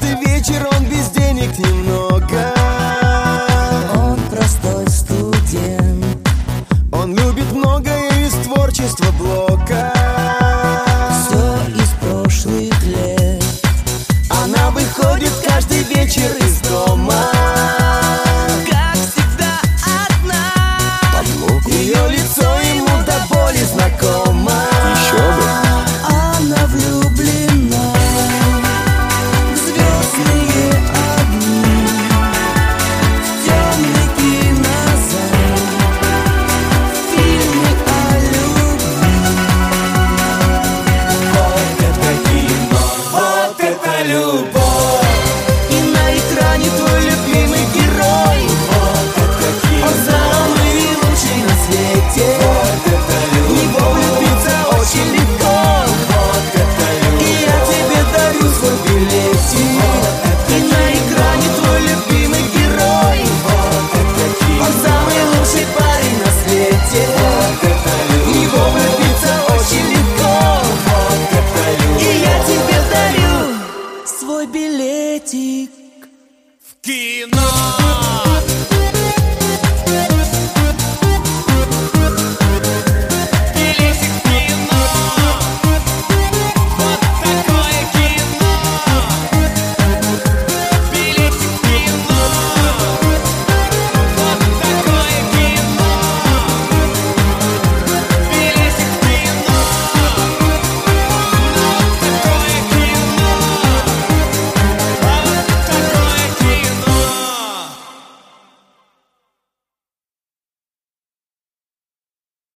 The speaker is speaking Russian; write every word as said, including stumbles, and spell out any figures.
каждый вечер, он без денег немного. Он простой студент, Он любит многое из творчества Блока. все из прошлых лет. Она выходит каждый вечер из дома, Как всегда одна. ее лицо ему до боли знакомо. Еще бы. Она влюблена в звездные огни, в темный кинозал, в фильмы о любви. Вот это кино, вот это любовь. И на экране твой любимый герой. Вот это кино, Он самый лучший на свете. вот это В него любовь. влюбиться очень легко. Вот это И любовь. я тебе дарю свой билетик. И на экране твой любимый герой. Вот это кино, Он самый лучший парень на свете. вот это В любовь. него влюбиться очень легко. Вот это любовь. И я тебе дарю свой билетик. Кино.